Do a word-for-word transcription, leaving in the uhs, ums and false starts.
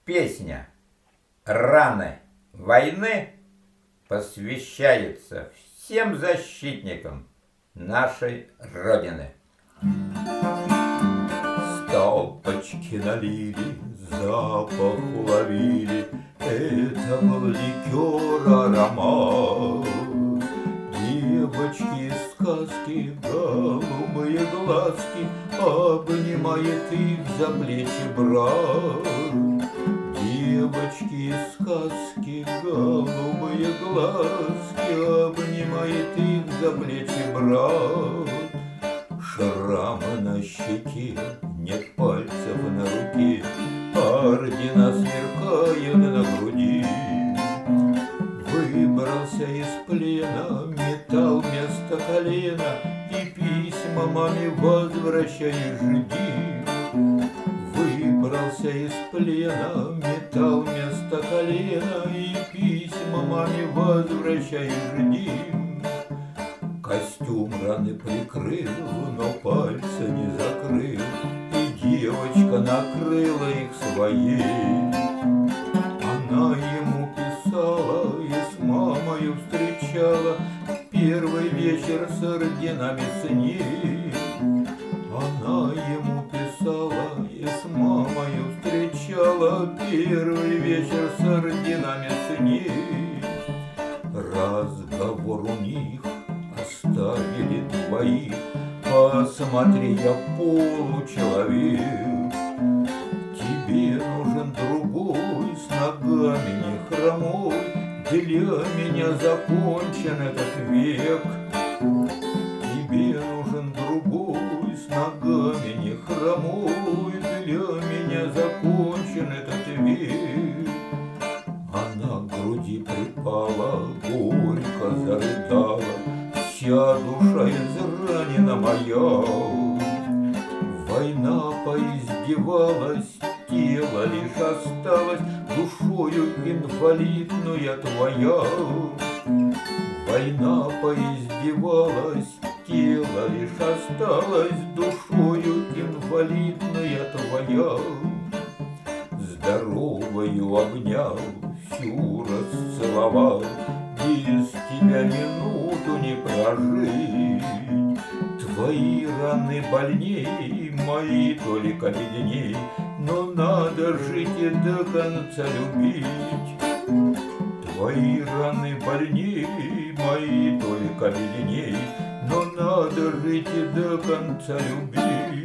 Песня «Раны войны» посвящается всем защитникам нашей Родины. Стопочки налили, запах уловили, это был ликер аромат. Девочки из сказки, голубые глазки, обнимает их за плечи брат. Девочки из сказки, голубые глазки, обнимает их за плечи брат. Шрамы на щеке, нет пальцев на руке, ордена сверкают на груди. Выбрался из плена, металл вместо колена, и письма маме возвращай, жди. Выбрался из плена, металл вместо колена, и письма маме возвращай, жди. Костюм раны прикрыл, но пальца не закрыл, и девочка накрыла их своей. Она ему писала и с мамою встречала первый вечер с орденами с ней. Она ему писала и с мамою встречала первый вечер с орденами с ней. Разговор у них оставили двоих. Посмотри, я получеловек. Тебе нужен другой, с ногами не хромой. Для меня закончен этот век. Тебе нужен другой, с ногами не хромой. Для меня закончен этот век. Она к груди припала, горько зарыдала. Вся душа изранена моя. Война поиздевалась, тело лишь осталось, душою инвалидная твоя. Война поиздевалась, тело лишь осталось, душою инвалидная твоя. Здоровою обнял, всю расцеловал, без тебя минуту не прожить. Твои раны больней, мои только бедней, но надо жить и до конца любить. Твои раны больней, мои только бедней, но надо жить и до конца любить.